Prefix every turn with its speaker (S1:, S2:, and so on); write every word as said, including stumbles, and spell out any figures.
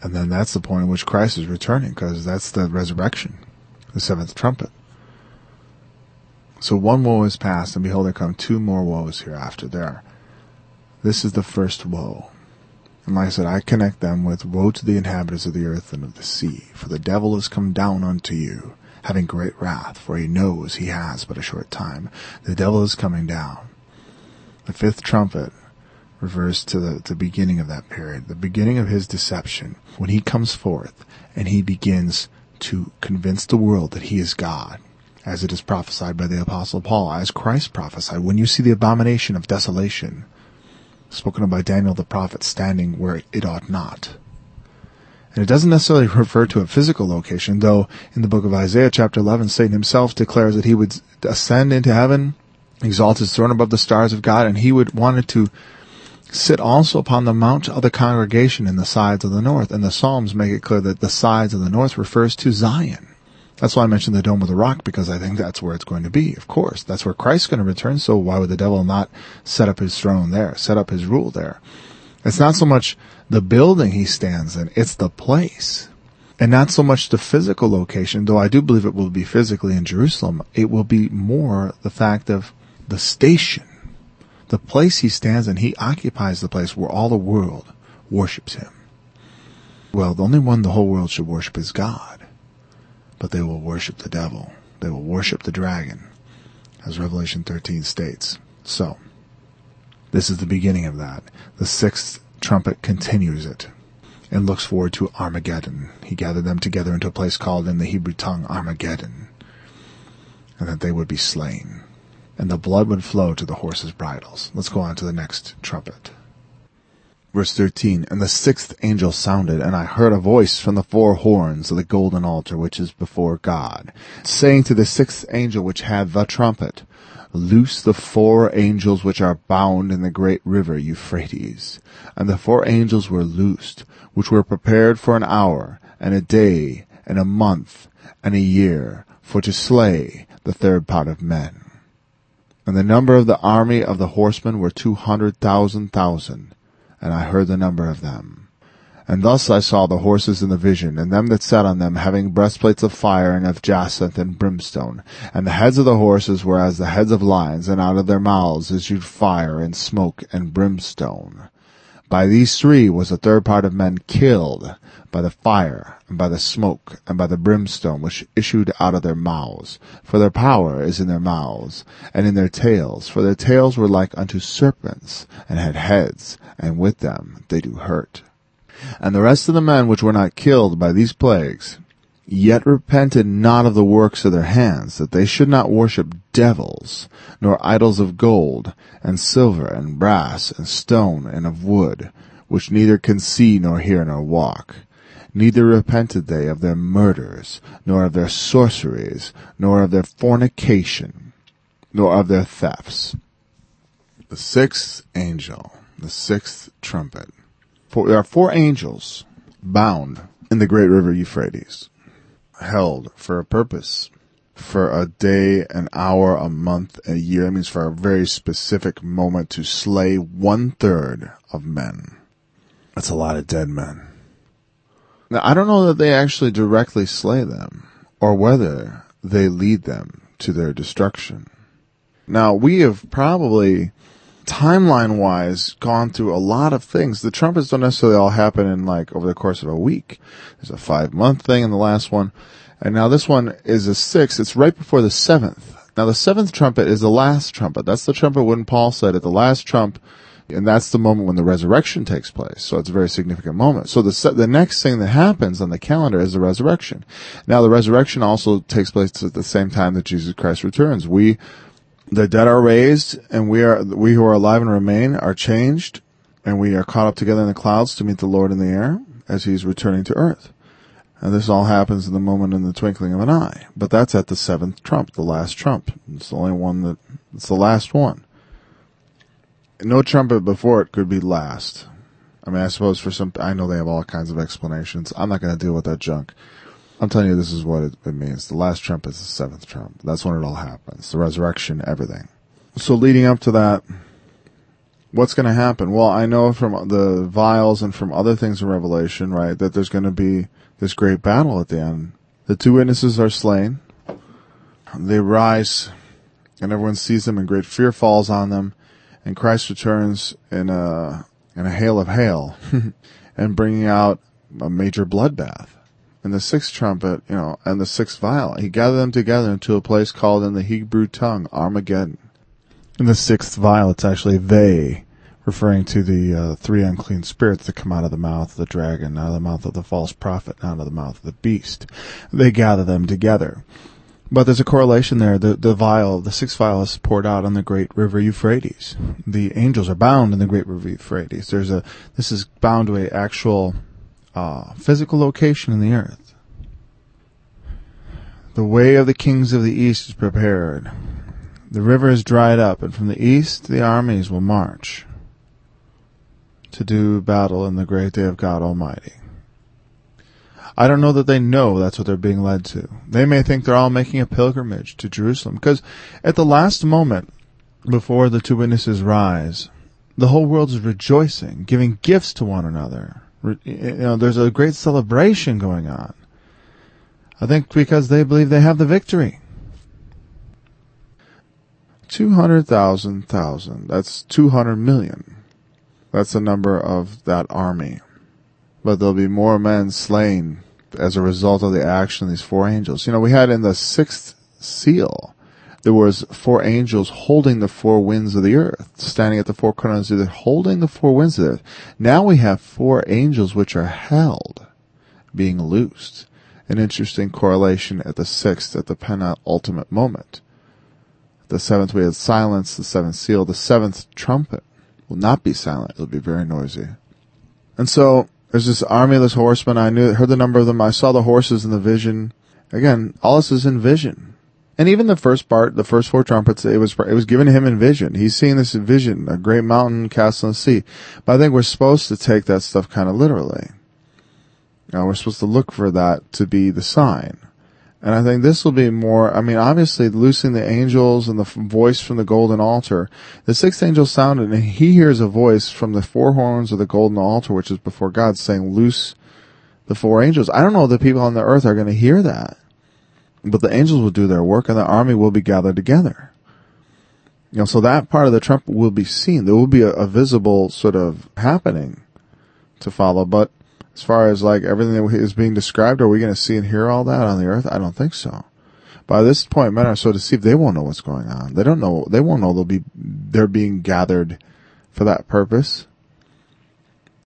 S1: And then that's the point at which Christ is returning, because that's the resurrection, the seventh trumpet. So one woe is past, and behold, there come two more woes hereafter. There. This is the first woe. And like I said, I connect them with woe to the inhabitants of the earth and of the sea. For the devil is come down unto you, having great wrath, for he knows he has but a short time. The devil is coming down. The fifth trumpet refers to the, the beginning of that period, the beginning of his deception, when he comes forth and he begins to convince the world that he is God, as it is prophesied by the Apostle Paul, as Christ prophesied. When you see the abomination of desolation, spoken of by Daniel the prophet, standing where it ought not. And it doesn't necessarily refer to a physical location, though in the book of Isaiah chapter eleven, Satan himself declares that he would ascend into heaven, exalt his throne above the stars of God, and he would wanted to sit also upon the mount of the congregation in the sides of the north. And the Psalms make it clear that the sides of the north refers to Zion. That's why I mentioned the Dome of the Rock, because I think that's where it's going to be. Of course, that's where Christ's going to return, so why would the devil not set up his throne there, set up his rule there? It's not so much the building he stands in, it's the place. And not so much the physical location, though I do believe it will be physically in Jerusalem. It will be more the fact of the station. The place he stands in, he occupies the place where all the world worships him. Well, the only one the whole world should worship is God. But they will worship the devil. They will worship the dragon, as Revelation thirteen states. So, this is the beginning of that. The sixth trumpet continues it and looks forward to Armageddon. He gathered them together into a place called in the Hebrew tongue Armageddon, and that they would be slain, and the blood would flow to the horses' bridles. Let's go on to the next trumpet. Verse thirteen, and the sixth angel sounded, and I heard a voice from the four horns of the golden altar which is before God, saying to the sixth angel which had the trumpet, loose the four angels which are bound in the great river Euphrates. And the four angels were loosed, which were prepared for an hour, and a day, and a month, and a year, for to slay the third part of men. And the number of the army of the horsemen were two hundred thousand thousand. And I heard the number of them. And thus I saw the horses in the vision, and them that sat on them, having breastplates of fire and of jacinth and brimstone. And the heads of the horses were as the heads of lions, and out of their mouths issued fire and smoke and brimstone. By these three was the third part of men killed, by the fire, and by the smoke, and by the brimstone which issued out of their mouths. For their power is in their mouths, and in their tails. For their tails were like unto serpents, and had heads, and with them they do hurt. And the rest of the men which were not killed by these plagues, yet repented not of the works of their hands, that they should not worship devils, nor idols of gold, and silver, and brass, and stone, and of wood, which neither can see, nor hear, nor walk. Neither repented they of their murders, nor of their sorceries, nor of their fornication, nor of their thefts. The sixth angel, the sixth trumpet. For there are four angels bound in the great river Euphrates, held for a purpose, for a day, an hour, a month, a year. That means for a very specific moment to slay one third of men. That's a lot of dead men. Now, I don't know that they actually directly slay them, or whether they lead them to their destruction. Now, we have probably, timeline-wise, gone through a lot of things. The trumpets don't necessarily all happen in, like, over the course of a week. There's a five-month thing in the last one. And now this one is a sixth. It's right before the seventh. Now, the seventh trumpet is the last trumpet. That's the trumpet when Paul said at the last trump, and that's the moment when the resurrection takes place. So it's a very significant moment. So the the next thing that happens on the calendar is the resurrection. Now, the resurrection also takes place at the same time that Jesus Christ returns. We, the dead are raised, and we are we who are alive and remain are changed, and we are caught up together in the clouds to meet the Lord in the air as he's returning to earth. And this all happens in the moment in the twinkling of an eye. But that's at the seventh trump, the last trump. It's the only one that, it's the last one. No trumpet before it could be last. I mean, I suppose for some, I know they have all kinds of explanations. I'm not going to deal with that junk. I'm telling you, this is what it, it means. The last trump is the seventh trump. That's when it all happens. The resurrection, everything. So leading up to that, what's going to happen? Well, I know from the vials and from other things in Revelation, right, that there's going to be this great battle at the end. The two witnesses are slain. They rise, and everyone sees them, and great fear falls on them. And Christ returns in a in a hail of hail, and bringing out a major bloodbath. And the sixth trumpet, you know, and the sixth vial, he gathered them together into a place called in the Hebrew tongue Armageddon. In the sixth vial, it's actually they, referring to the uh, three unclean spirits that come out of the mouth of the dragon, out of the mouth of the false prophet, out of the mouth of the beast. They gather them together. But there's a correlation there. The, the vial, the sixth vial is poured out on the great river Euphrates. The angels are bound in the great river Euphrates. There's a, this is bound to an actual uh, physical location in the earth. The way of the kings of the east is prepared. The river is dried up, and from the east the armies will march to do battle in the great day of God Almighty. I don't know that they know that's what they're being led to. They may think they're all making a pilgrimage to Jerusalem, because at the last moment before the two witnesses rise, the whole world is rejoicing, giving gifts to one another. You know, there's a great celebration going on. I think because they believe they have the victory. two hundred thousand thousand. That's two hundred million. That's the number of that army. But there'll be more men slain as a result of the action of these four angels. You know, we had in the sixth seal, there was four angels holding the four winds of the earth, standing at the four corners of the earth, holding the four winds of the earth. Now we have four angels which are held, being loosed. An interesting correlation at the sixth, at the penultimate moment. The seventh we had silence, the seventh seal. The seventh trumpet will not be silent. It'll be very noisy. And so, there's this army of this horsemen. I knew, heard the number of them. I saw the horses in the vision. Again, all this is in vision. And even the first part, the first four trumpets, it was, it was given to him in vision. He's seeing this in vision, a great mountain cast on the sea. But I think we're supposed to take that stuff kind of literally. You know, we're supposed to look for that to be the sign. And I think this will be more, I mean, obviously loosing the angels and the voice from the golden altar. The sixth angel sounded, and he hears a voice from the four horns of the golden altar, which is before God, saying, loose the four angels. I don't know if the people on the earth are going to hear that. But the angels will do their work, and the army will be gathered together. You know, so that part of the trumpet will be seen. There will be a, a visible sort of happening to follow, but as far as like everything that is being described, are we going to see and hear all that on the earth? I don't think so. By this point, men are so deceived, they won't know what's going on. They don't know, they won't know they'll be, they're being gathered for that purpose.